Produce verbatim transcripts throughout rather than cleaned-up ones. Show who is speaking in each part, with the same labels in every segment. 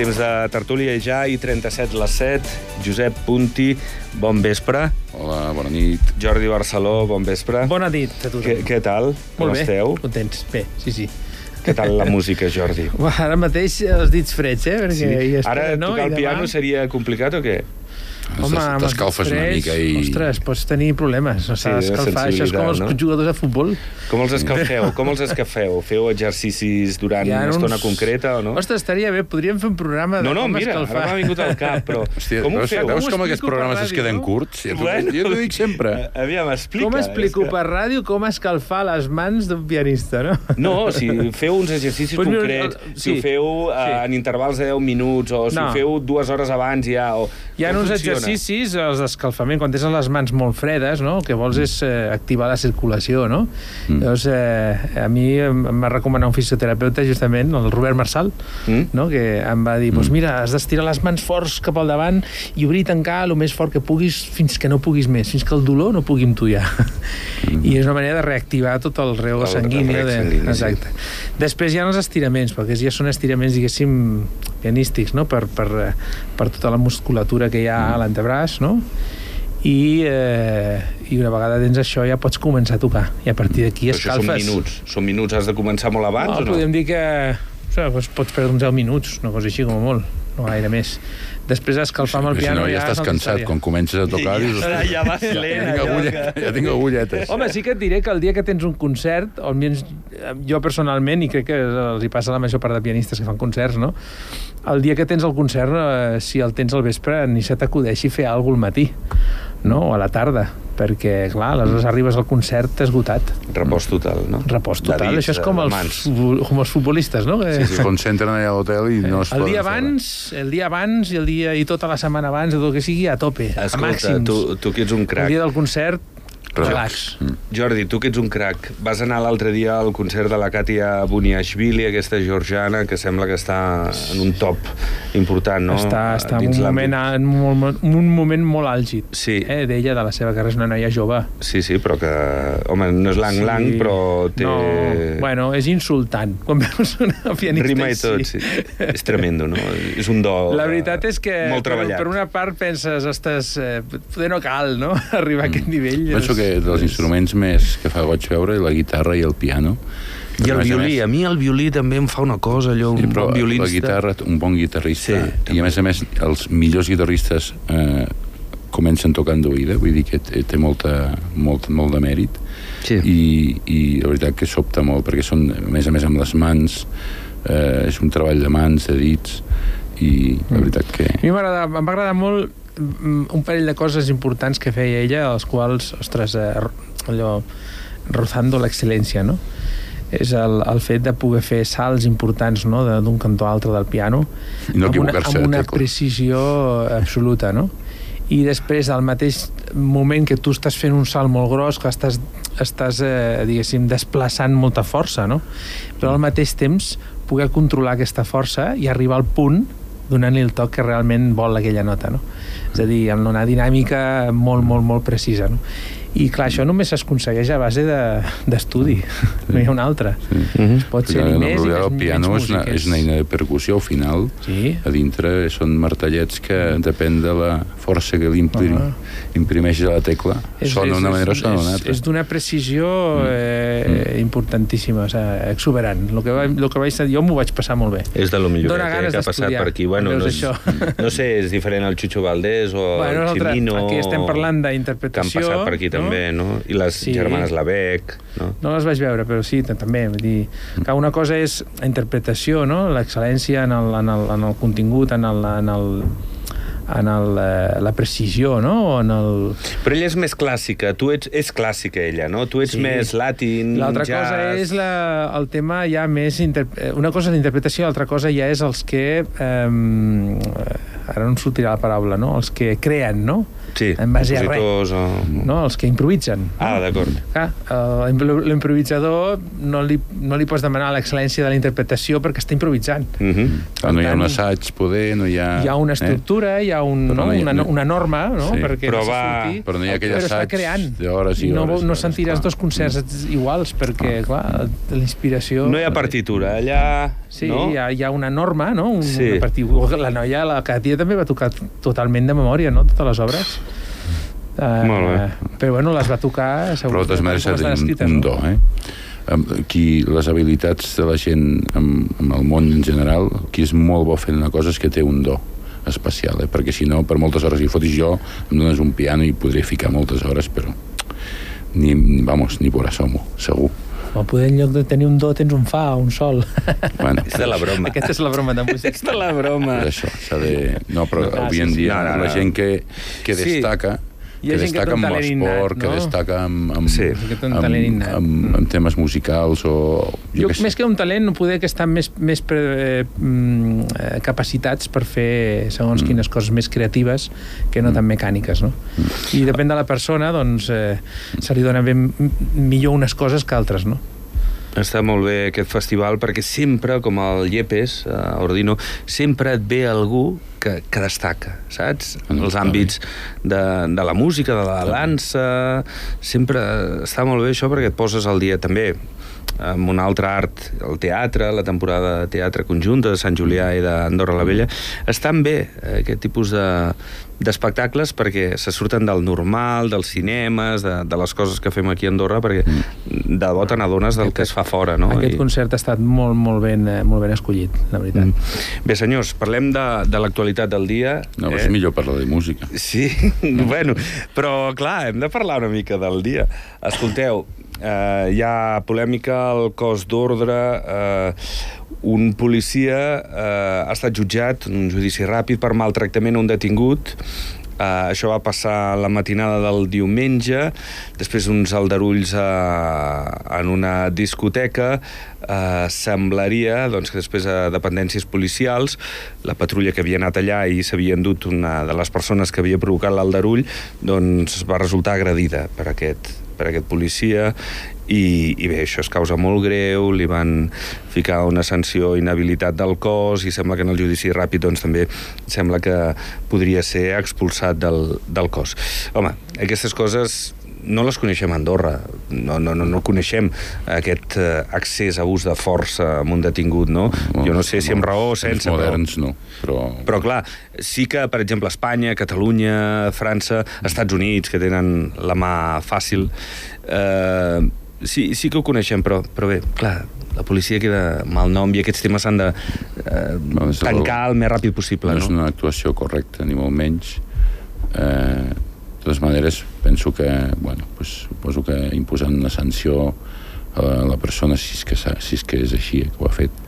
Speaker 1: temps de tertúlia ja, i trenta-set les set. Josep Punti, bon vespre.
Speaker 2: Hola, bona nit.
Speaker 1: Jordi Barceló, bon vespre.
Speaker 3: Bona nit a tothom.
Speaker 1: Què, què tal?
Speaker 3: Molt
Speaker 1: Com
Speaker 3: bé,
Speaker 1: esteu?
Speaker 3: contents. Bé, sí, sí.
Speaker 1: Què tal la música, Jordi?
Speaker 3: Ara mateix els dits freds, eh? Perquè
Speaker 1: Sí.
Speaker 3: hi espera,
Speaker 1: Ara
Speaker 3: no?
Speaker 1: tocar el
Speaker 3: I demà...
Speaker 1: piano seria complicat o què?
Speaker 3: Home, amb els
Speaker 2: t'escalfes una
Speaker 3: freds,
Speaker 2: mica i...
Speaker 3: Ostres, pots tenir problemes. No
Speaker 1: Sí,
Speaker 3: s'ha
Speaker 1: de
Speaker 3: d'escalfar. Això és com els
Speaker 1: sensibilitat, no?
Speaker 3: jugadors de futbol.
Speaker 1: Com els escalfeu? Com els escalfeu? Feu exercicis durant
Speaker 3: Hi ha
Speaker 1: una estona
Speaker 3: uns-
Speaker 1: concreta o no?
Speaker 3: Ostres, estaria bé. Podríem fer un programa de
Speaker 1: No, no,
Speaker 3: com
Speaker 1: mira,
Speaker 3: escalfar.
Speaker 1: ara m'ha vingut al cap, però
Speaker 2: Hòstia,
Speaker 1: com ho
Speaker 2: veus,
Speaker 1: feu?
Speaker 2: veus
Speaker 3: Com
Speaker 2: com
Speaker 3: ho
Speaker 2: aquests
Speaker 3: explico per
Speaker 2: programes es
Speaker 3: ràdio,
Speaker 2: queden
Speaker 3: no?
Speaker 2: curts? Jo
Speaker 1: Bueno.
Speaker 2: jo t'ho dic sempre.
Speaker 1: Aviam, explica.
Speaker 3: Com explico
Speaker 1: És que-
Speaker 3: per ràdio com escalfar les mans d'un pianista, no?
Speaker 1: No, si feu uns exercicis
Speaker 3: Pues mira,
Speaker 1: concrets,
Speaker 3: el-
Speaker 1: si ho
Speaker 3: sí,
Speaker 1: feu eh,
Speaker 3: sí.
Speaker 1: en intervals de deu minuts, o si
Speaker 3: No.
Speaker 1: ho feu dues hores abans ja, o...
Speaker 3: Hi ha
Speaker 1: com
Speaker 3: uns
Speaker 1: funciona?
Speaker 3: exercicis, els d'escalfament, quan tens les mans molt fredes, no? El que vols és eh, activar la circulació, no? Mm. Llavors, eh, a mi em em va recomanar un fisioterapeuta, justament, el Robert Marçal,
Speaker 1: Mm?
Speaker 3: no? Que em va dir,
Speaker 2: Mm.
Speaker 3: pues mira, has d'estirar les mans forts cap al davant i obrir i tancar el més fort que puguis fins que no puguis més, fins que el dolor no pugui amb tu ja. Mm. I és una manera de reactivar tot el reu
Speaker 1: El-
Speaker 3: sanguini.
Speaker 1: el rec
Speaker 3: de...
Speaker 1: sanguini, sí.
Speaker 3: Exacte. Després hi ha els estiraments, perquè ja són estiraments, diguéssim, pianístics, no? Per, per, eh, per tota la musculatura que hi ha a l'antebraç, no? I, eh, i una vegada tens això ja pots començar a tocar i a partir d'aquí
Speaker 1: Però això són
Speaker 3: escalfes.
Speaker 1: minuts. Són minuts, has de començar molt abans
Speaker 3: no,
Speaker 1: o no?
Speaker 3: podem dir que o sigui, doncs pots perdre uns deu minuts, una cosa així com a molt, no gaire més. Després escalfar amb el
Speaker 2: Si
Speaker 3: piano
Speaker 2: no, ja
Speaker 3: és
Speaker 2: estàs
Speaker 3: altra
Speaker 2: cansat.
Speaker 3: història.
Speaker 2: Quan comences a tocar...
Speaker 1: Ja,
Speaker 2: dius,
Speaker 1: ja, ja vas
Speaker 2: ja,
Speaker 1: lent,
Speaker 2: tinc
Speaker 1: allò
Speaker 2: agulla,
Speaker 1: que-
Speaker 2: ja tinc agulletes.
Speaker 3: Home, sí que et diré que el dia que tens un concert, o almenys jo personalment, i crec que els hi passa a la major part de pianistes que fan concerts, no? El dia que tens el concert, eh, si el tens al vespre, ni se t'acudeixi fer alguna cosa al matí, no? O a la tarda, perquè, clar, aleshores arribes al concert esgotat.
Speaker 1: Repòs total, no?
Speaker 3: Repòs
Speaker 1: De
Speaker 3: total,
Speaker 1: dits,
Speaker 3: això és com
Speaker 1: de
Speaker 3: els,
Speaker 1: mans.
Speaker 3: futbol- com els futbolistes, no? Que...
Speaker 2: Es concentren allà a l'hotel i no es
Speaker 3: El
Speaker 2: poden
Speaker 3: dia
Speaker 2: fora.
Speaker 3: abans, el dia abans i el dia i tota la setmana abans, tot el que sigui, a tope, a
Speaker 1: Escolta,
Speaker 3: màxims.
Speaker 1: tu, tu que ets un
Speaker 3: El
Speaker 1: crac.
Speaker 3: dia del concert, relax.
Speaker 2: Mm.
Speaker 1: Jordi, tu que ets un crac, vas anar l'altre dia al concert de la Katia Buniashvili, aquesta georgiana, que sembla que està en un top important, no?
Speaker 3: Està, està en,
Speaker 1: Dins
Speaker 3: un moment,
Speaker 1: l'àmbit.
Speaker 3: en un, un moment molt àlgid.
Speaker 1: Sí.
Speaker 3: Eh, d'ella, de la seva carrera, és una noia jove.
Speaker 1: Sí, sí, però que... Home, no és lang-lang,
Speaker 3: Sí.
Speaker 1: però té...
Speaker 3: No, bueno, és insultant. Quan veus una pianista
Speaker 1: Rima i tot,
Speaker 3: així.
Speaker 1: sí. És tremendo, no? És un do...
Speaker 3: La veritat és que
Speaker 1: Molt
Speaker 3: per,
Speaker 1: treballat.
Speaker 3: per una part penses, ostres, eh, poder no cal, no?, arribar a aquest nivell.
Speaker 2: Penso que dels instruments més que fa goig veure la guitarra i el piano.
Speaker 1: I el
Speaker 2: A més a
Speaker 1: violí,
Speaker 2: més-
Speaker 1: a mi el violí també em fa una cosa, allò,
Speaker 2: Sí,
Speaker 1: un
Speaker 2: però
Speaker 1: bon violista...
Speaker 2: la guitarra, un bon guitarrista,
Speaker 1: Sí,
Speaker 2: i a més a més els millors guitarristes eh, comencen tocant d'oïda, vull dir que té, té molta, molt, molt de mèrit,
Speaker 1: Sí.
Speaker 2: i, i la veritat que sobta molt, perquè són, a més a més, amb les mans, eh, és un treball de mans, de dits, i la veritat que...
Speaker 3: A mi m'agrada- em va agradar molt mm, un parell de coses importants que feia ella, els quals, ostres, eh, allò, rozando l'excel·lència, no? És el, el fet de poder fer salts importants, no?, de- d'un cantó a altre del piano,
Speaker 2: I no
Speaker 3: amb una,
Speaker 2: equivocar-se
Speaker 3: amb
Speaker 2: de
Speaker 3: una
Speaker 2: tecla.
Speaker 3: precisió absoluta, no? I després, al mateix moment que tu estàs fent un salt molt gros, que estàs, estàs eh, diguéssim, desplaçant molta força, no? Però al mateix temps poder controlar aquesta força i arribar al punt donant-li el toc que realment vol aquella nota, no? És a dir, amb una dinàmica molt, molt, molt precisa, no? I clar, això només s'aconsegueix a base de- d'estudi, de, no hi ha una altra.
Speaker 1: Mhm.
Speaker 3: Pot ser
Speaker 2: Perquè,
Speaker 3: ni
Speaker 2: en
Speaker 3: més ni
Speaker 2: realitat,
Speaker 3: més,
Speaker 2: el piano
Speaker 3: menys
Speaker 2: és una,
Speaker 3: músic,
Speaker 2: és una eina de percussió, al final.
Speaker 3: Sí.
Speaker 2: A dintre són martellets que depèn de la força que li imprim,
Speaker 3: Ah.
Speaker 2: imprimeixes a la tecla. Sona d'una manera o sona d'una
Speaker 3: és,
Speaker 2: altra.
Speaker 3: és d'una precisió eh, importantíssima, o sigui, exuberant. El que, va, el que vaig dir, jo m'ho vaig passar molt bé.
Speaker 1: És de lo millor
Speaker 3: Dóna
Speaker 1: eh,
Speaker 3: ganes
Speaker 1: que ha passat
Speaker 3: d'estudiar,
Speaker 1: per aquí. Bueno,
Speaker 3: quan
Speaker 1: no,
Speaker 3: veus
Speaker 1: és,
Speaker 3: això.
Speaker 1: no sé, és diferent el Chucho Valdés o
Speaker 3: Bueno,
Speaker 1: el
Speaker 3: altre-
Speaker 1: Chimino.
Speaker 3: aquí estem parlant
Speaker 1: que han
Speaker 3: d'interpretació,
Speaker 1: passat per aquí
Speaker 3: no?
Speaker 1: també, no? I les
Speaker 3: Sí.
Speaker 1: germanes Lavec, no?
Speaker 3: No les vaig veure, però sí, t- també. Vull dir, que una cosa és la interpretació, no? L'excel·lència en el, en, el, en el contingut, en el, en el, en el, eh, la precisió, no? O en el...
Speaker 1: Però ella és més clàssica, tu ets, és clàssica ella, no? Tu ets
Speaker 3: Sí.
Speaker 1: més latin,
Speaker 3: L'altra
Speaker 1: jazz...
Speaker 3: cosa és la, el tema ja més... Interp... Una cosa és l'interpretació, l'altra cosa ja és els que eh, ara no em sortirà la paraula, no? Els que creen, no?
Speaker 1: Sí,
Speaker 3: en base a res.
Speaker 1: O...
Speaker 3: No? Els que improvisen.
Speaker 1: Ah,
Speaker 3: no?
Speaker 1: d'acord.
Speaker 3: Clar, l'improvisador no li, no li pots demanar l'excel·lència de la interpretació perquè està improvisant.
Speaker 1: Mm -hmm.
Speaker 2: Clar, no hi ha un assaig, poder, no hi ha...
Speaker 3: Hi ha una estructura, eh? hi ha, un, no,
Speaker 2: no hi ha
Speaker 3: una, una norma, no?
Speaker 2: Sí.
Speaker 3: Perquè
Speaker 1: però,
Speaker 3: no
Speaker 1: va...
Speaker 3: surti,
Speaker 2: però no hi ha aquell
Speaker 3: però
Speaker 2: assaig d'hores i
Speaker 3: no,
Speaker 2: hores.
Speaker 3: No sentiràs clar. dos concerts iguals perquè, ah. clar, la inspiració...
Speaker 1: No hi ha partitura, allà...
Speaker 3: Sí,
Speaker 1: no?
Speaker 3: hi, ha, hi ha una norma, no? Un,
Speaker 1: sí.
Speaker 3: una partitura. La noia, la Katia, també va tocar totalment de memòria, no?, totes les obres. Uh,
Speaker 1: Molt bé.
Speaker 3: Però, bueno, les va tocar...
Speaker 2: Però, de totes maneres,
Speaker 3: un,
Speaker 2: escrites, un do, eh? Qui, les habilitats de la gent amb, amb el món en general, qui és molt bo fent una cosa és que té un do especial, eh? Perquè si no, per moltes hores, si fotis jo, em dones un piano i podria ficar moltes hores, però ni, ni vamos, ni por asomo, segur.
Speaker 3: O poder en lloc de tenir un do tens un fa, un sol.
Speaker 1: Bueno, és de la broma.
Speaker 3: Aquesta és la broma de música.
Speaker 1: És de la broma.
Speaker 2: Per això, s'ha de... No, però
Speaker 3: ah,
Speaker 2: avui en dia
Speaker 1: no, no, no.
Speaker 2: la gent que, que destaca...
Speaker 3: Sí.
Speaker 2: que destaca amb l'esport,
Speaker 3: no?
Speaker 2: que destaca amb, amb,
Speaker 3: sí. amb,
Speaker 2: amb, amb, amb temes musicals o...
Speaker 3: Jo, jo que més que un talent, no poder que estan més, més pre, eh, capacitats per fer segons mm. quines coses més creatives que no mm. tan mecàniques, no? Mm. I depèn de la persona, doncs, eh, se li dona ben, millor unes coses que altres, no?
Speaker 1: Està molt bé aquest festival perquè sempre, com el Yepes, a Ordino, sempre et ve algú que, que destaca, saps? En els àmbits de, de la música, de la dansa... Sempre està molt bé això perquè et poses al dia també amb un altre art, el teatre, la temporada de teatre conjunta de Sant Julià i d'Andorra la Vella. Estan bé aquest tipus de d'espectacles perquè se surten del normal, dels cinemes, de, de les coses que fem aquí a Andorra, perquè de debò te n'adones del que es fa fora, no?
Speaker 3: Aquest I... concert ha estat molt, molt ben, molt ben escollit, la veritat.
Speaker 1: Mm. Bé, senyors, parlem de, de l'actualitat del dia.
Speaker 2: No, eh? És millor parlar de música.
Speaker 1: Sí, bueno, però clar, hem de parlar una mica del dia. Escolteu, eh, hi ha polèmica al cos d'ordre, eh, un policia eh, ha estat jutjat, un judici ràpid per maltractament a un detingut. Uh, això va passar la matinada del diumenge, després uns aldarulls uh, en una discoteca. Uh, semblaria doncs, que després de dependències policials, la patrulla que havia anat allà i s'havia endut una de les persones que havia provocat l'aldarull, doncs va resultar agredida per aquest, per aquest policia. I, i bé, això és causa molt greu, li van ficar una sanció inhabilitat del cos i sembla que en el judici ràpid doncs, també sembla que podria ser expulsat del, del cos. Home, aquestes coses no les coneixem a Andorra, no, no, no, no coneixem aquest uh, accés a ús de força amb un detingut, no? no jo no sé no, si amb raó o sense.
Speaker 2: Els moderns però, no, però...
Speaker 1: Però clar, sí que, per exemple, Espanya, Catalunya, França, Estats Units, que tenen la mà fàcil, eh, sí, sí que ho coneixem, però, però bé, clar, la policia queda mal nom i aquests temes s'han de eh, no, tancar el més ràpid possible.
Speaker 2: No,
Speaker 1: no
Speaker 2: és una actuació correcta, ni molt menys. Eh, de totes maneres, penso que, bueno, pues, suposo que imposant una sanció a la persona, si és que, si és, que és així, que ho ha fet,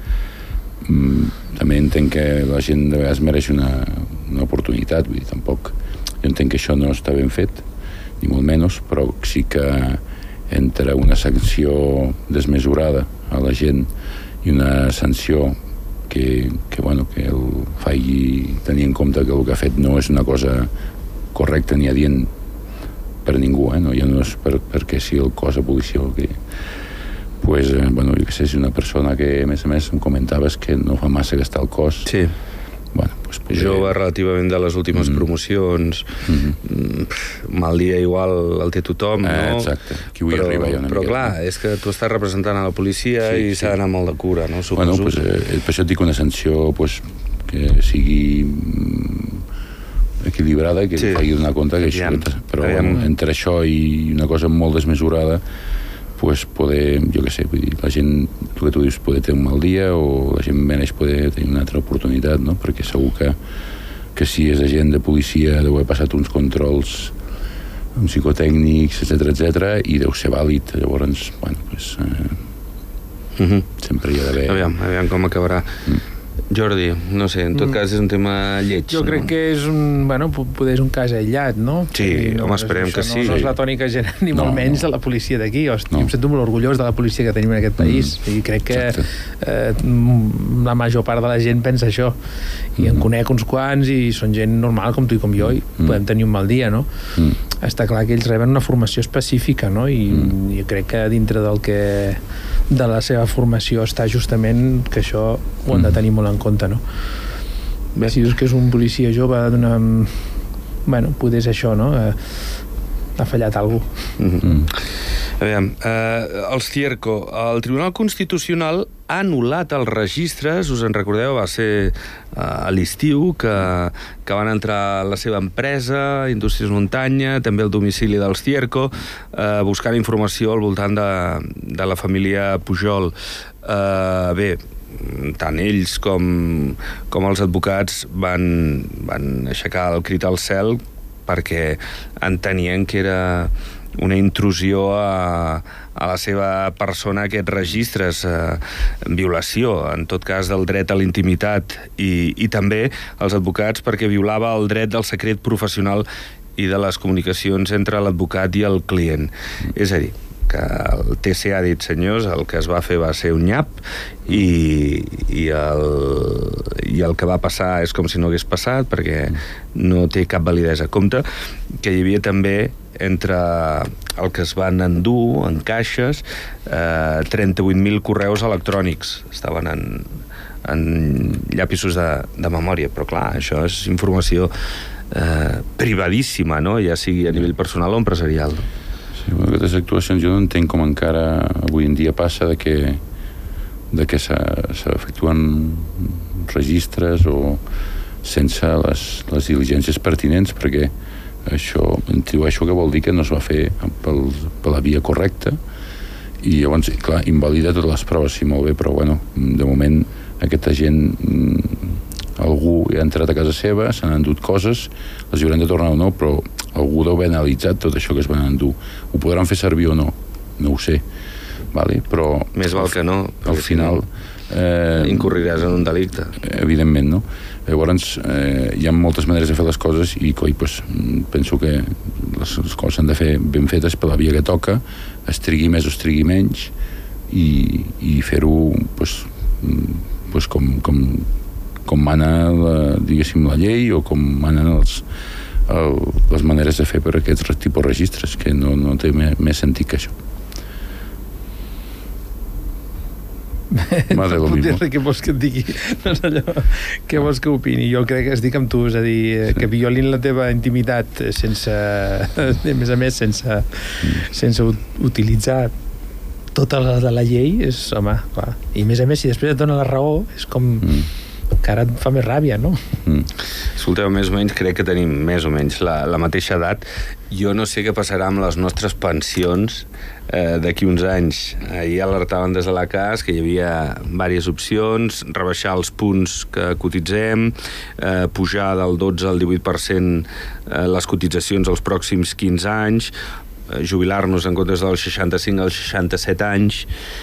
Speaker 2: mm, també entenc que la gent de vegades mereix una, una oportunitat, vull dir, tampoc, jo entenc que això no està ben fet, ni molt menys, però sí que entre una sanció desmesurada a la gent i una sanció que, que, bueno, que el faci tenir en compte que el que ha fet no és una cosa correcta ni adient per ningú, eh? No, ja no és per, perquè si el cos de policia o que... Pues, eh, bueno, jo que sé, si una persona que, a més a més, em comentaves que no fa massa gastar el cos...
Speaker 1: Sí.
Speaker 2: Bueno, pues, poder...
Speaker 1: Jove, relativament de les últimes mm. promocions,
Speaker 2: mm-hmm.
Speaker 1: mal dia igual el té tothom, no?
Speaker 2: Eh, exacte, qui vull
Speaker 1: però,
Speaker 2: arribar jo una
Speaker 1: però
Speaker 2: mica.
Speaker 1: Però clar, és que tu estàs representant a la policia sí, i s'ha d'anar sí. molt de cura, no? Suposo.
Speaker 2: Bueno, pues, eh, per això et dic una sanció pues, que sigui equilibrada, que sí. faci donar compte que això, però bueno, entre això i una cosa molt desmesurada, pues poder, jo què sé, vull dir, la gent, el que tu dius, poder tenir un mal dia o la gent menys poder tenir una altra oportunitat, no? Perquè segur que, que si és agent de policia deu haver passat uns controls amb psicotècnics, etcètera, etcètera, i deu ser vàlid. Llavors, bueno, pues, eh, uh-huh. sempre hi ha d'haver...
Speaker 1: Aviam, aviam com acabarà. Mm. Jordi, no sé, en tot cas és un tema lleig.
Speaker 3: Jo crec
Speaker 1: no?
Speaker 3: que és un, bueno, poder és un cas aïllat, no?
Speaker 1: Sí,
Speaker 3: no,
Speaker 1: home, esperem
Speaker 3: això
Speaker 1: que sí.
Speaker 3: No, no és la tònica general, ni
Speaker 2: no,
Speaker 3: molt menys
Speaker 2: no.
Speaker 3: de la policia d'aquí. Hosti,
Speaker 2: No.
Speaker 3: em sento molt orgullós de la policia que tenim en aquest país mm. i crec que eh, la major part de la gent pensa això. I mm. en conec uns quants i són gent normal com tu i com jo i mm. podem tenir un mal dia, no? Mm. Està clar que ells reben una formació específica, no? I mm. jo crec que dintre del que de la seva formació està justament que això ho han de tenir molt en compte, no? Bé, si dius que és un policia jove d'una... Bueno, potser és això, no? Eh, ha fallat alguna cosa.
Speaker 1: Mm-hmm. A veure, eh, els Cierco, el Tribunal Constitucional ha anul·lat els registres, us en recordeu, va ser eh, a l'estiu que, que van entrar a la seva empresa, Indústries Muntanya, també el domicili dels Cierco, eh, buscant informació al voltant de, de la família Pujol. Eh, bé, tant ells com, com els advocats van, van aixecar el crit al cel perquè entenien que era una intrusió a, a la seva persona, aquests registres, eh, en violació, en tot cas, del dret a la intimitat, i, i també els advocats perquè violava el dret del secret professional i de les comunicacions entre l'advocat i el client. Mm. És a dir, que el T C ha dit, senyors, el que es va fer va ser un nyap i, i, el, i el que va passar és com si no hagués passat perquè no té cap validesa. Compte que hi havia també entre el que es van endur en caixes eh, trenta-vuit mil correus electrònics estaven en, en llapisos de, de memòria, però clar, això és informació eh, privadíssima, no? Ja sigui a nivell personal o empresarial, no?
Speaker 2: Sí, bueno, aquestes actuacions jo no entenc com encara avui en dia passa de que, de que s'efectuen registres o sense les, les diligències pertinents, perquè això intueixo que vol dir que no es va fer pel, per la via correcta i llavors, clar, invalida totes les proves, sí, molt bé, però bueno, de moment aquesta gent, algú ha entrat a casa seva, s'han endut coses, les hi hauran de tornar o no, però algú deu haver analitzat tot això que es van endur. Ho podran fer servir o no? No ho sé. Vale? Però
Speaker 1: més val que no.
Speaker 2: Al final...
Speaker 1: Eh, incorriràs en un delicte.
Speaker 2: Evidentment, no? Llavors, eh, hi ha moltes maneres de fer les coses i, coi, pues, penso que les, les coses s'han de fer ben fetes per la via que toca, es trigui més o es trigui menys i, i fer-ho pues, pues com, com, com mana la, diguéssim, la llei o com manen els, el, les maneres de fer per aquests tipus de registres, que no, no té més, més sentit que això. Madre,
Speaker 3: no puc dir què vols que et digui, no és allò, què vols que opini. Jo crec que estic amb tu, és a dir, sí. que violin la teva intimitat sense, a més a més, sense, mm. sense utilitzar tota la de la llei, és, home, clar. I a més a més, si després et dona la raó, és com... Mm. que ara et fa més ràbia, no?
Speaker 1: Mm. Escolteu, més o menys crec que tenim més o menys la, la mateixa edat. Jo no sé què passarà amb les nostres pensions eh, d'aquí uns anys. Ahir alertaven des de la C A S que hi havia diverses opcions, rebaixar els punts que cotitzem, eh, pujar del dotze al divuit per cent eh, les cotitzacions als pròxims quinze anys, jubilar-nos en comptes dels seixanta-cinc als seixanta-set anys.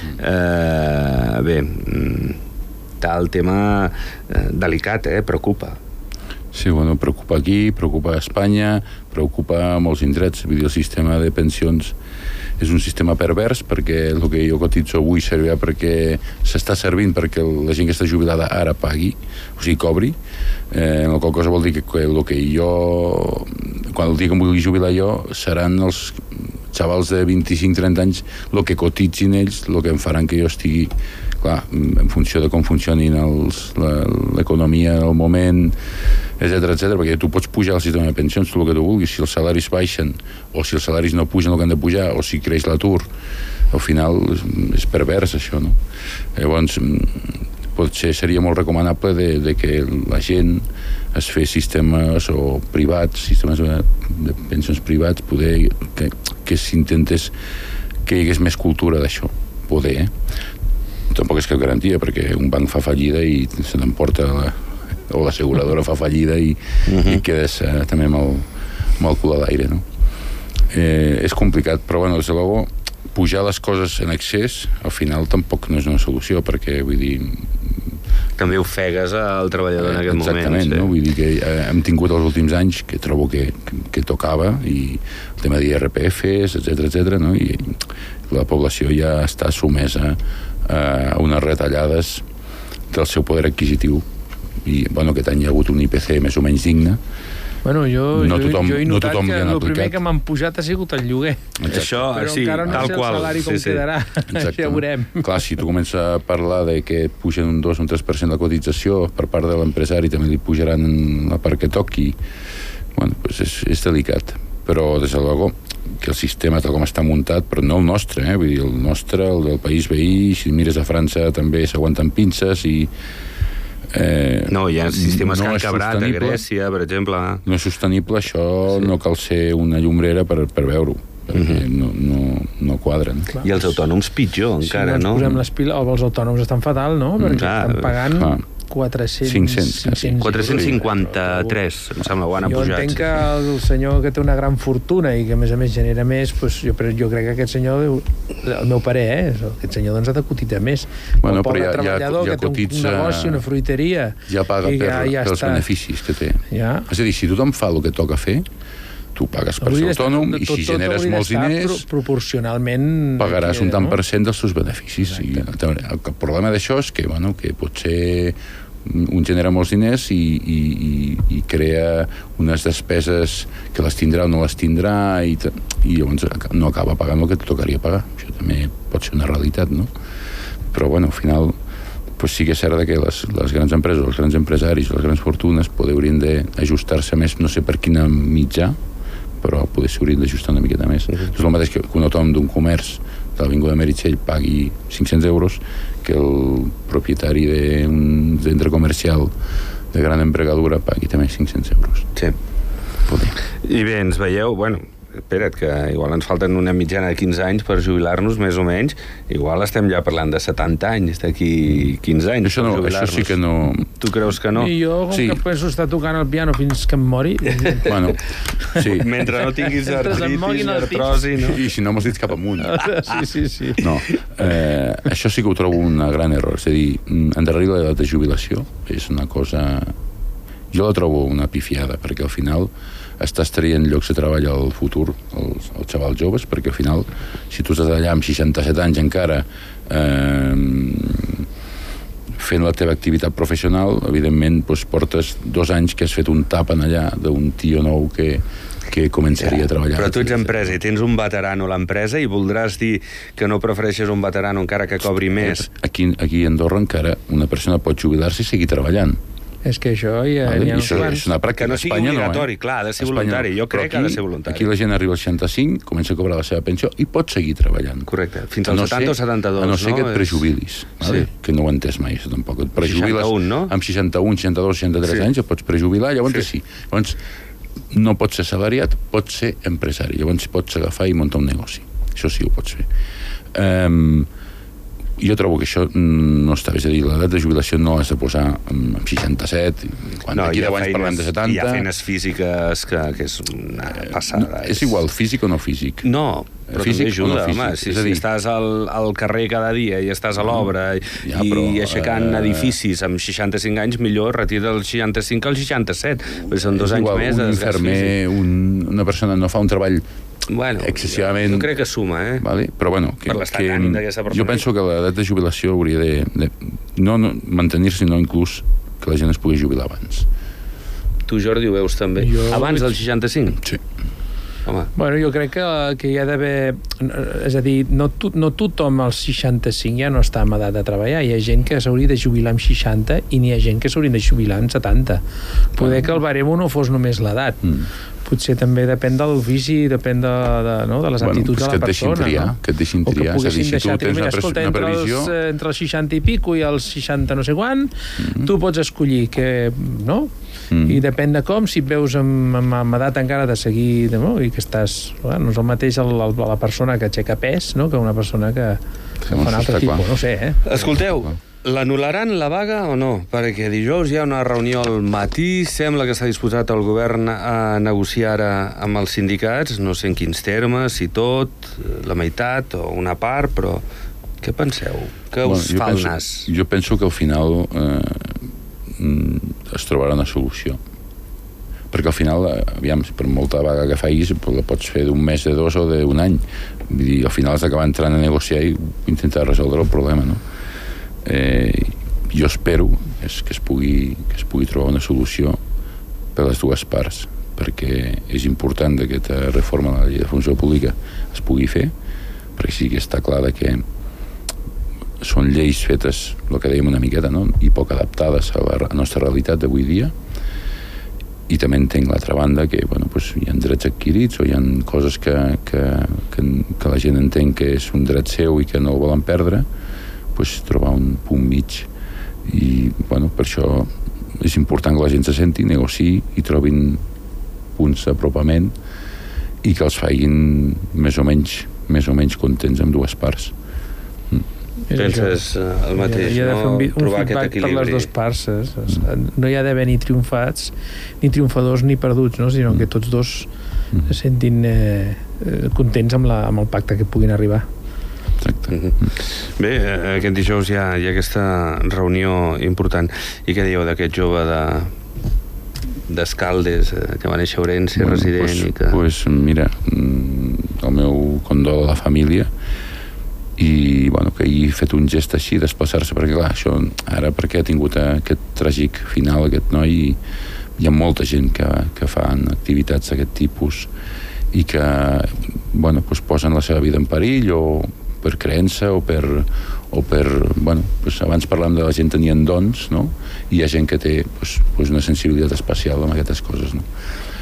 Speaker 1: Eh, bé... Està el tema eh, delicat, eh? Preocupa.
Speaker 2: Sí, bueno, preocupa aquí, preocupa a Espanya, preocupa a molts indrets. Vull dir, el sistema de pensions és un sistema pervers perquè el que jo cotitzo avui servirà perquè s'està servint perquè la gent que està jubilada ara pagui, o sigui, cobri. Eh, la qual cosa vol dir que, que el que jo... Quan el dia que em vulgui jubilar jo seran els xavals de vint-i-cinc trenta anys el que cotitzin ells, el que em faran que jo estigui... Clar, en funció de com funcionin l'economia del moment, etcètera, etcètera, perquè tu pots pujar el sistema de pensions tot el que tu vulguis, si els salaris baixen o si els salaris no pugen el que han de pujar o si creix l'atur, al final és, és pervers això, no? Llavors potser seria molt recomanable de, de que la gent es fes sistemes o privats, sistemes de, de pensions privats, poder que, que s'intentés que hi hagués més cultura d'això, poder, eh? Tampoc és cap garantia, perquè un banc fa fallida i se n'emporta la, o l'asseguradora fa fallida i, uh-huh. i quedes eh, també amb el, amb el cul a l'aire, no? Eh, és complicat, però bueno, des de luego, pujar les coses en excés al final tampoc no és una solució, perquè vull dir
Speaker 1: també ofegues al treballador en aquest
Speaker 2: Exactament,
Speaker 1: moment.
Speaker 2: Exactament, no? Vull dir que eh, hem tingut els últims anys que trobo que, que, que tocava, i el tema d'I R P Fs, etcètera, etcètera, no? I la població ja està sumesa a unes retallades del seu poder adquisitiu, i bueno, aquest any hi ha hagut un I P C més o menys digne.
Speaker 3: Bueno, jo,
Speaker 2: no
Speaker 3: jo,
Speaker 2: tothom,
Speaker 3: jo he
Speaker 2: no
Speaker 3: notat
Speaker 2: tothom
Speaker 3: que
Speaker 2: el
Speaker 3: primer que m'han pujat ha sigut el lloguer.
Speaker 1: Exacte. Això,
Speaker 3: però
Speaker 1: sí,
Speaker 3: encara no
Speaker 1: tal
Speaker 3: sé
Speaker 1: qual.
Speaker 3: el salari com
Speaker 1: sí, sí.
Speaker 3: quedarà. Això ja veurem.
Speaker 2: Clar, si tu comences a parlar de que et pugen un dos o un tres per cent de cotització per part de l'empresari, també li pujaran la part que toqui, bueno, pues és, és delicat. Però, des de luego, que el sistema tal com està muntat, però no el nostre, eh? Vull dir, el nostre, el del país veí, si mires a França també s'aguanten pinces i
Speaker 1: Eh, no, hi ha sistemes
Speaker 2: no
Speaker 1: que han quebrat a Grècia, per exemple.
Speaker 2: No és sostenible, això sí. No cal ser una llumbrera per, per veure-ho, perquè uh-huh. no, no, no quadren.
Speaker 1: Clar. I els autònoms pitjor,
Speaker 3: si
Speaker 1: encara, no?
Speaker 3: Si no ens posem les piles, o els autònoms estan fatal, no? Perquè clar, estan pagant... Clar. quatre-cents...
Speaker 2: cinc-cents.
Speaker 1: quatre-cents cinquanta-tres, em sembla, ho han
Speaker 3: jo
Speaker 1: apujat.
Speaker 3: Jo entenc que el senyor que té una gran fortuna i que a més a més genera més, doncs jo, jo crec que aquest senyor, el meu parer, eh, aquest senyor doncs ha de cotitzar més.
Speaker 2: Bueno,
Speaker 3: el pobre ja, treballador
Speaker 2: ja, ja
Speaker 3: que
Speaker 2: cotitza,
Speaker 3: té un negoci, una fruiteria...
Speaker 2: Ja paga per,
Speaker 3: ja, ja
Speaker 2: pels
Speaker 3: està.
Speaker 2: beneficis que té.
Speaker 3: Ja.
Speaker 2: És a dir, si tothom fa el que toca fer, tu pagues per ser autònom, i si generes molts diners,
Speaker 3: proporcionalment
Speaker 2: pagaràs un tant per cent dels teus beneficis. I el, el problema d'això és que, bueno, que potser un genera molts diners i, i, i, i crea unes despeses que les tindrà o no les tindrà, i, i llavors no acaba pagant el que tocaria pagar. Això també pot ser una realitat, no? Però, bueno, al final pues sí que és cert que les, les grans empreses, els grans empresaris, les grans fortunes poder haurien d'ajustar-se més, no sé per quina mitjà, però poder s'haurien d'ajustar una miqueta més. Uh-huh. És el mateix que un autònom d'un comerç de l'Avinguda Meritxell pagui cinc-cents euros que el propietari d'un centre comercial de gran envergadura pagui també cinc-cents euros.
Speaker 1: Sí.
Speaker 2: Poder.
Speaker 1: I bé, ens veieu, bueno, espera't, que igual ens falten una mitjana de quinze anys per jubilar-nos, més o menys. Igual estem ja parlant de setanta anys, d'aquí quinze anys.
Speaker 2: Això, no, això sí que no...
Speaker 1: Tu creus que no?
Speaker 3: I jo, com sí. que penso estar tocant el piano fins que em mori...
Speaker 2: Bueno, sí.
Speaker 1: Mentre no tinguis artritis i artrosi, no?
Speaker 2: I si no me'ls dits cap amunt.
Speaker 3: Sí, sí, sí.
Speaker 2: No, eh, això sí que ho trobo un gran error. És a dir, endarrerir l'edat de jubilació és una cosa... Jo la trobo una pifiada, perquè al final estàs traient llocs de treball al futur, als, als xavals joves, perquè al final, si tu estàs allà amb seixanta-set anys encara eh, fent la teva activitat professional, evidentment doncs, portes dos anys que has fet un tap en allà d'un tio nou que, que començaria ja, a treballar.
Speaker 1: Però tu ets empresa i tens un veterano a l'empresa i voldràs dir que no prefereixes un veterano encara que cobri més.
Speaker 2: Aquí, aquí a Andorra encara una persona pot jubilar-se i seguir treballant.
Speaker 3: És que això ja
Speaker 2: vale?
Speaker 3: n'hi ha
Speaker 2: uns quants. És una pràctica.
Speaker 1: Que no sigui
Speaker 2: Espanya
Speaker 1: obligatori,
Speaker 2: no, eh?
Speaker 1: clar, ha de ser
Speaker 2: Espanya
Speaker 1: voluntari.
Speaker 2: no.
Speaker 1: Jo crec
Speaker 2: aquí,
Speaker 1: que ha de ser voluntari.
Speaker 2: Aquí la gent arriba als seixanta-cinc, comença a cobrar la seva pensió i pot seguir treballant.
Speaker 1: Correcte, fins als no setanta o setanta-dos,
Speaker 2: no? A no ser
Speaker 1: no?
Speaker 2: que et prejubilis, vale? Sí. Que no ho he entès mai, això tampoc. Et prejubiles
Speaker 1: seixanta-un, no?
Speaker 2: amb seixanta-un, seixanta-dos, seixanta-tres sí. anys, et pots prejubilar, llavors sí. sí. Llavors no pots ser salariat, pots ser empresari, llavors pots agafar i muntar un negoci. Això sí ho pots fer. Um, jo trobo que això no està bé, és a dir, l'edat de jubilació no l'has de posar amb seixanta-set, quan
Speaker 1: no,
Speaker 2: d'aquí deu anys parlem de setanta.
Speaker 1: Hi ha feines físiques que, que és una passada.
Speaker 2: No, és igual, físic o no físic?
Speaker 1: No, però
Speaker 2: físic
Speaker 1: també ajuda,
Speaker 2: no
Speaker 1: home. Si, si estàs al, al carrer cada dia i estàs a l'obra ja, i però, aixecant uh, edificis amb seixanta-cinc anys, millor retira dels seixanta-cinc als seixanta-set, perquè són dos anys
Speaker 2: igual,
Speaker 1: més de
Speaker 2: desgast físic. Un infermer, un, una persona no fa un treball
Speaker 1: bueno,
Speaker 2: excessivament...
Speaker 1: Jo, jo crec que suma, eh?
Speaker 2: Vale? Però bueno, que,
Speaker 1: per que
Speaker 2: jo penso que l'edat de jubilació hauria de, de no, no mantenir-se, sinó inclús que la gent es pugui jubilar abans.
Speaker 1: Tu, Jordi, ho veus també? Jo... Abans del seixanta-cinc?
Speaker 2: Sí.
Speaker 3: Home. Bueno, jo crec que, que hi ha d'haver... És a dir, no, to, no tothom als seixanta-cinc ja no està en edat de treballar. Hi ha gent que s'hauria de jubilar amb seixanta i n'hi ha gent que s'hauria de jubilar amb setanta. Poder que el baremo no fos només l'edat. Mm. Potser també depèn de l'ofici, depèn de, de, no, de les
Speaker 2: bueno,
Speaker 3: actituds de la persona.
Speaker 2: Triar,
Speaker 3: no?
Speaker 2: Que et deixin triar.
Speaker 3: O que poguessin
Speaker 2: dir, si
Speaker 3: deixar...
Speaker 2: tu tens
Speaker 3: mira,
Speaker 2: una,
Speaker 3: escolta,
Speaker 2: una
Speaker 3: entre,
Speaker 2: previsió...
Speaker 3: els, entre els seixanta i pico i els seixanta no sé quant, mm-hmm. tu pots escollir que... No? Mm. I depèn de com, si et veus amb, amb, amb edat encara de seguir, no? I que estàs... Bueno, no és el mateix el, el, la persona que aixeca pes, no? Que una persona que, que fa un altre tipus, no sé, eh?
Speaker 1: Escolteu, l'anul·laran la vaga o no? Perquè dijous hi ha una reunió al matí, sembla que està disposat el govern a negociar ara amb els sindicats, no sé en quins termes, si tot, la meitat o una part, però què penseu? Què us bueno, fa el nas?
Speaker 2: Jo penso que al final... Eh, es trobarà una solució. Perquè al final, aviam, per molta vaga que facis, la pots fer d'un mes, de dos o d'un any. Vull dir, al final has d'acabar entrant a negociar i intentar resoldre el problema, no? Eh, jo espero és que, es pugui, que es pugui trobar una solució per les dues parts, perquè és important que aquesta reforma de la llei de funció pública es pugui fer, perquè sí que està clar que són lleis fetes, el que dèiem una miqueta, no? I poc adaptades a la nostra realitat d'avui dia. I també entenc l'altra banda que bueno, pues, hi ha drets adquirits o hi ha coses que, que, que, que la gent entén que és un dret seu i que no el volen perdre, pues, trobar un punt mig. I bueno, per això és important que la gent se senti, negociï i trobin punts d'apropament i que els facin més o menys, més o menys contents amb dues parts.
Speaker 1: Penses el mateix,
Speaker 3: hi ha, hi ha
Speaker 1: no?
Speaker 3: Un, un
Speaker 1: Trobar aquest
Speaker 3: feedback
Speaker 1: equilibri.
Speaker 3: per les dues parts. No hi ha d'haver ni triomfats, ni triomfadors, ni perduts, no? Sinó que tots dos se sentin eh, contents amb, la, amb el pacte que puguin arribar.
Speaker 2: Exacte.
Speaker 1: Mm-hmm. Bé, aquest dijous hi ha, hi ha aquesta reunió important. I què dieu d'aquest jove de d'Escaldes, que va néixer a Ourense, bueno, resident
Speaker 2: pues,
Speaker 1: i que...
Speaker 2: Pues mira, el meu condol a la família i bueno, que hagi fet un gest així, desplaçar-se, perquè clar, això ara perquè ha tingut aquest tràgic final aquest noi, i hi ha molta gent que, que fan activitats d'aquest tipus i que bueno, pues posen la seva vida en perill o per creença o per, o per bueno, pues abans parlàvem de la gent tenien dons, no? I hi ha gent que té pues, pues una sensibilitat especial amb aquestes coses, no?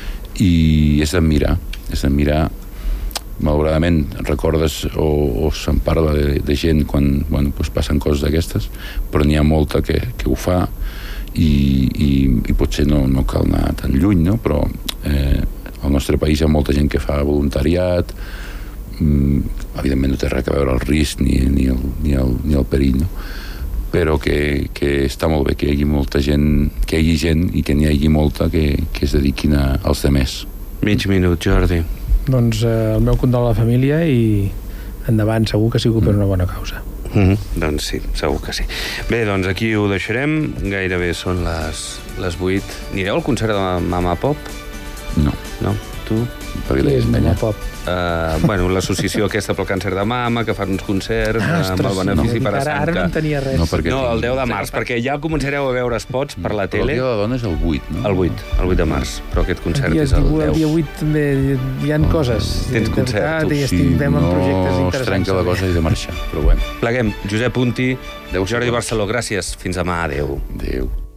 Speaker 2: I és d'admirar, és d'admirar. Malauradament recordes o, o se'n parla de, de gent quan bueno, pues passen coses d'aquestes, però n'hi ha molta que, que ho fa i, i, i potser no, no cal anar tan lluny, no? Però eh, al nostre país hi ha molta gent que fa voluntariat, mm, evidentment no té res a veure el risc ni, ni, el, ni, el, ni el perill, no? Però que, que està molt bé que hi hagi molta gent, que hi hagi gent i que n'hi hagi molta que, que es dediquin a, als demés.
Speaker 1: Mig minut, Jordi.
Speaker 3: Doncs eh, el meu condol a la família i endavant, segur que sigo per una bona causa.
Speaker 1: Mm-hmm. Doncs sí, segur que sí. Bé, doncs aquí ho deixarem. Gairebé són les, les vuit. Anireu al concert de Mama Pop?
Speaker 2: No.
Speaker 1: No? Tu?
Speaker 2: Perquè
Speaker 3: Què és Mama Pop?
Speaker 1: Uh, bueno, l'associació aquesta pel càncer de mama, que fan uns concerts
Speaker 3: Ah,
Speaker 1: uh, amb el benefici
Speaker 3: no.
Speaker 1: per a
Speaker 3: Ara,
Speaker 1: Sant.
Speaker 3: ara no en tenia res.
Speaker 2: No, perquè
Speaker 1: No, el
Speaker 2: tinc-
Speaker 1: deu de març, perquè ja començareu a veure spots per la
Speaker 2: Però el
Speaker 1: tele.
Speaker 2: dia de la dona és el vuit, no?
Speaker 1: El vuit, el vuit de març, però aquest concert
Speaker 3: El dia,
Speaker 1: és el
Speaker 3: el dia
Speaker 1: deu.
Speaker 3: vuit també hi ha coses.
Speaker 1: Tens
Speaker 3: De
Speaker 1: concert,
Speaker 3: veritat,
Speaker 1: tu.
Speaker 3: I estem en projectes
Speaker 2: no es
Speaker 3: interessants.
Speaker 2: trenca la cosa i de marxar, però bueno.
Speaker 1: Pleguem. Josep Punti,
Speaker 2: Adéu,
Speaker 1: Jordi
Speaker 2: sisplau.
Speaker 1: Barceló, gràcies. Fins demà, adéu.
Speaker 2: Adéu.